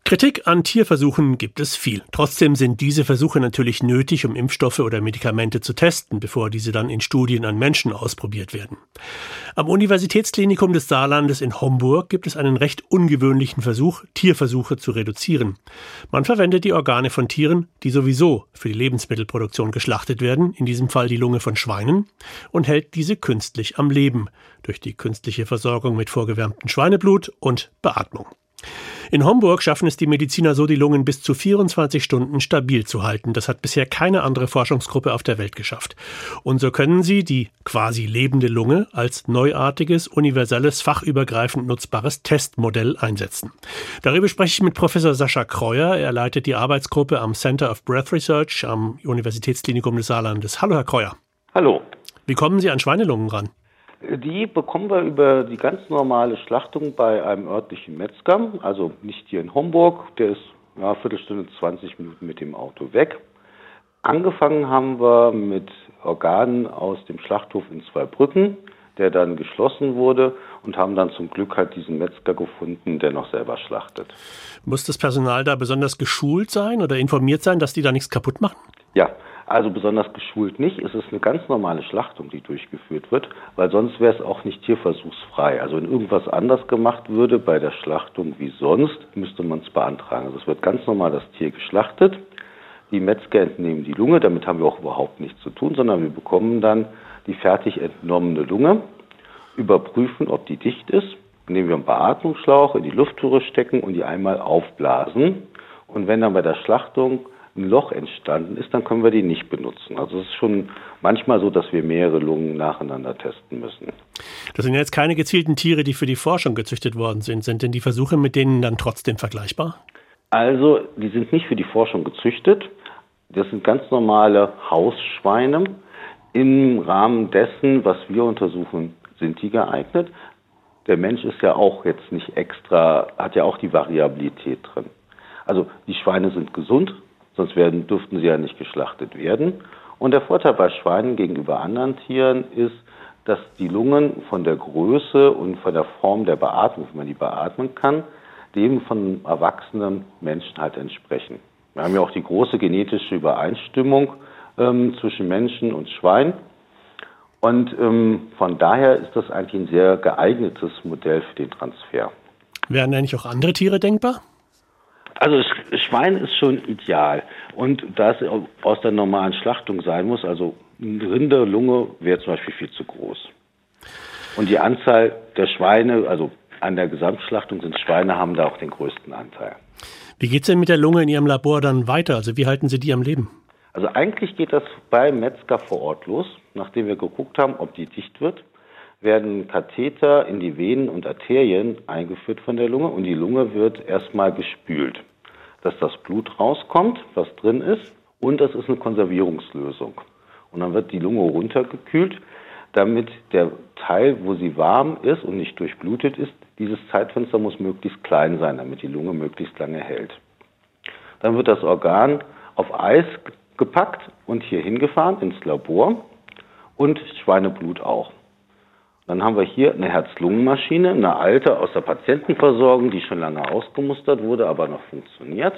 Kritik an Tierversuchen gibt es viel. Trotzdem sind diese Versuche natürlich nötig, um Impfstoffe oder Medikamente zu testen, bevor diese dann in Studien an Menschen ausprobiert werden. Am Universitätsklinikum des Saarlandes in Homburg gibt es einen recht ungewöhnlichen Versuch, Tierversuche zu reduzieren. Man verwendet die Organe von Tieren, die sowieso für die Lebensmittelproduktion geschlachtet werden, in diesem Fall die Lunge von Schweinen, und hält diese künstlich am Leben, durch die künstliche Versorgung mit vorgewärmtem Schweineblut und Beatmung. In Homburg schaffen es die Mediziner so, die Lungen bis zu 24 Stunden stabil zu halten. Das hat bisher keine andere Forschungsgruppe auf der Welt geschafft. Und so können sie die quasi lebende Lunge als neuartiges, universelles, fachübergreifend nutzbares Testmodell einsetzen. Darüber spreche ich mit Professor Sascha Kreuer. Er leitet die Arbeitsgruppe am Center of Breath Research am Universitätsklinikum des Saarlandes. Hallo, Herr Kreuer. Hallo. Wie kommen Sie an Schweinelungen ran? Die bekommen wir über die ganz normale Schlachtung bei einem örtlichen Metzger, also nicht hier in Homburg, der ist eine Viertelstunde, 20 Minuten mit dem Auto weg. Angefangen haben wir mit Organen aus dem Schlachthof in Zweibrücken, der dann geschlossen wurde, und haben dann zum Glück halt diesen Metzger gefunden, der noch selber schlachtet. Muss das Personal da besonders geschult sein oder informiert sein, dass die da nichts kaputt machen? Ja. Also besonders geschult nicht. Es ist eine ganz normale Schlachtung, die durchgeführt wird, weil sonst wäre es auch nicht tierversuchsfrei. Also wenn irgendwas anders gemacht würde bei der Schlachtung wie sonst, müsste man es beantragen. Also es wird ganz normal das Tier geschlachtet. Die Metzger entnehmen die Lunge, damit haben wir auch überhaupt nichts zu tun, sondern wir bekommen dann die fertig entnommene Lunge, überprüfen, ob die dicht ist, indem wir einen Beatmungsschlauch in die Luftröhre stecken und die einmal aufblasen. Und wenn dann bei der Schlachtung ein Loch entstanden ist, dann können wir die nicht benutzen. Also es ist schon manchmal so, dass wir mehrere Lungen nacheinander testen müssen. Das sind jetzt keine gezielten Tiere, die für die Forschung gezüchtet worden sind. Sind denn die Versuche mit denen dann trotzdem vergleichbar? Also die sind nicht für die Forschung gezüchtet. Das sind ganz normale Hausschweine. Im Rahmen dessen, was wir untersuchen, sind die geeignet. Der Mensch ist ja auch jetzt nicht extra, hat ja auch die Variabilität drin. Also die Schweine sind gesund, sonst dürften sie ja nicht geschlachtet werden. Und der Vorteil bei Schweinen gegenüber anderen Tieren ist, dass die Lungen von der Größe und von der Form der Beatmung, wie man die beatmen kann, dem von erwachsenen Menschen halt entsprechen. Wir haben ja auch die große genetische Übereinstimmung zwischen Menschen und Schwein. Und von daher ist das eigentlich ein sehr geeignetes Modell für den Transfer. Wären eigentlich auch andere Tiere denkbar? Also das Schwein ist schon ideal. Und da es aus der normalen Schlachtung sein muss, also eine Rinderlunge wäre zum Beispiel viel zu groß. Und die Anzahl der Schweine, also an der Gesamtschlachtung sind Schweine, haben da auch den größten Anteil. Wie geht es denn mit der Lunge in Ihrem Labor dann weiter? Also wie halten Sie die am Leben? Also eigentlich geht das beim Metzger vor Ort los. Nachdem wir geguckt haben, ob die dicht wird, werden Katheter in die Venen und Arterien eingeführt von der Lunge und die Lunge wird erstmal gespült, dass das Blut rauskommt, was drin ist, und das ist eine Konservierungslösung. Und dann wird die Lunge runtergekühlt, damit der Teil, wo sie warm ist und nicht durchblutet ist, dieses Zeitfenster muss möglichst klein sein, damit die Lunge möglichst lange hält. Dann wird das Organ auf Eis gepackt und hier hingefahren ins Labor und Schweineblut auch. Dann haben wir hier eine Herz-Lungen-Maschine, eine alte aus der Patientenversorgung, die schon lange ausgemustert wurde, aber noch funktioniert.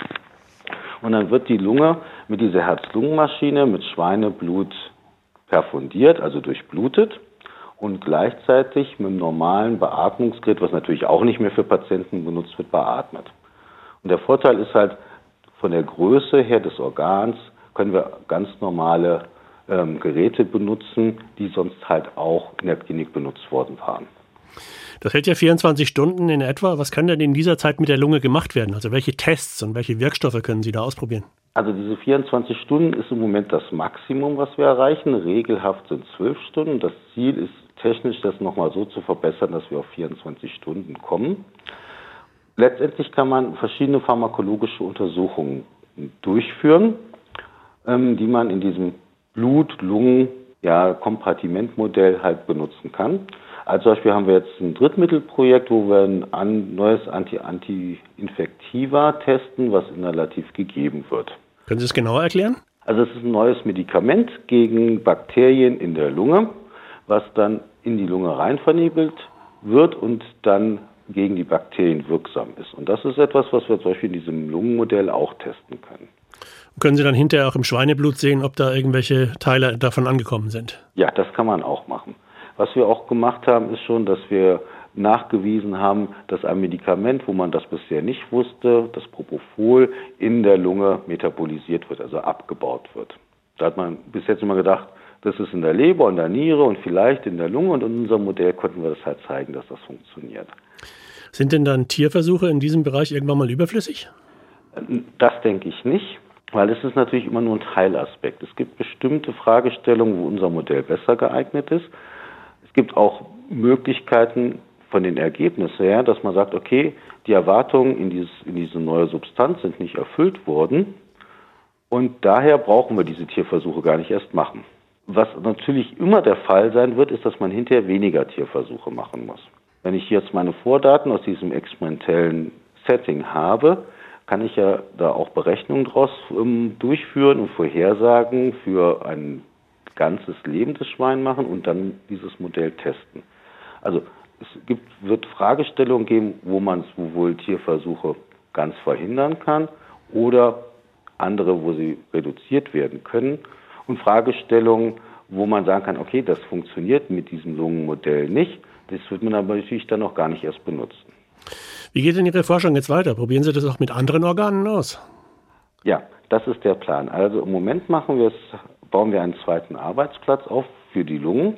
Und dann wird die Lunge mit dieser Herz-Lungen-Maschine mit Schweineblut perfundiert, also durchblutet und gleichzeitig mit einem normalen Beatmungsgerät, was natürlich auch nicht mehr für Patienten benutzt wird, beatmet. Und der Vorteil ist halt, von der Größe her des Organs können wir ganz normale Geräte benutzen, die sonst halt auch in der Klinik benutzt worden waren. Das hält ja 24 Stunden in etwa. Was kann denn in dieser Zeit mit der Lunge gemacht werden? Also welche Tests und welche Wirkstoffe können Sie da ausprobieren? Also diese 24 Stunden ist im Moment das Maximum, was wir erreichen. Regelhaft sind 12 Stunden. Das Ziel ist technisch, das nochmal so zu verbessern, dass wir auf 24 Stunden kommen. Letztendlich kann man verschiedene pharmakologische Untersuchungen durchführen, die man in diesem Blut-Lungen-Kompartimentmodell halt benutzen kann. Also zum Beispiel haben wir jetzt ein Drittmittelprojekt, wo wir ein neues Anti-Infektiva testen, was inhalativ gegeben wird. Können Sie es genauer erklären? Also es ist ein neues Medikament gegen Bakterien in der Lunge, was dann in die Lunge rein vernebelt wird und dann gegen die Bakterien wirksam ist. Und das ist etwas, was wir zum Beispiel in diesem Lungenmodell auch testen können. Können Sie dann hinterher auch im Schweineblut sehen, ob da irgendwelche Teile davon angekommen sind? Ja, das kann man auch machen. Was wir auch gemacht haben, ist schon, dass wir nachgewiesen haben, dass ein Medikament, wo man das bisher nicht wusste, das Propofol, in der Lunge metabolisiert wird, also abgebaut wird. Da hat man bis jetzt immer gedacht, das ist in der Leber und der Niere und vielleicht in der Lunge, und in unserem Modell konnten wir das halt zeigen, dass das funktioniert. Sind denn dann Tierversuche in diesem Bereich irgendwann mal überflüssig? Das denke ich nicht, weil es ist natürlich immer nur ein Teilaspekt. Es gibt bestimmte Fragestellungen, wo unser Modell besser geeignet ist. Es gibt auch Möglichkeiten von den Ergebnissen her, dass man sagt, okay, die Erwartungen in diese neue Substanz sind nicht erfüllt worden und daher brauchen wir diese Tierversuche gar nicht erst machen. Was natürlich immer der Fall sein wird, ist, dass man hinterher weniger Tierversuche machen muss. Wenn ich jetzt meine Vordaten aus diesem experimentellen Setting habe, kann ich ja da auch Berechnungen daraus durchführen und Vorhersagen für ein ganzes lebendes Schwein machen und dann dieses Modell testen. Also wird Fragestellungen geben, wo man wohl Tierversuche ganz verhindern kann oder andere, wo sie reduziert werden können, und Fragestellungen, wo man sagen kann, okay, das funktioniert mit diesem Lungenmodell nicht, das wird man aber natürlich dann noch gar nicht erst benutzen. Wie geht denn Ihre Forschung jetzt weiter? Probieren Sie das auch mit anderen Organen aus? Ja, das ist der Plan. Also im Moment bauen wir einen zweiten Arbeitsplatz auf für die Lungen,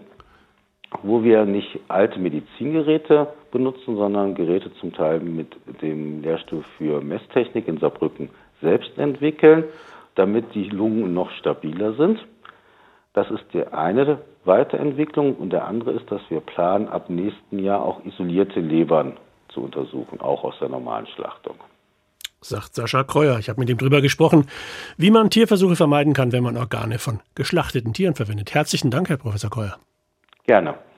wo wir nicht alte Medizingeräte benutzen, sondern Geräte zum Teil mit dem Lehrstuhl für Messtechnik in Saarbrücken selbst entwickeln, damit die Lungen noch stabiler sind. Das ist die eine Weiterentwicklung, und der andere ist, dass wir planen, ab nächsten Jahr auch isolierte Lebern zu untersuchen, auch aus der normalen Schlachtung. Sagt Sascha Kreuer. Ich habe mit ihm darüber gesprochen, wie man Tierversuche vermeiden kann, wenn man Organe von geschlachteten Tieren verwendet. Herzlichen Dank, Herr Professor Kreuer. Gerne.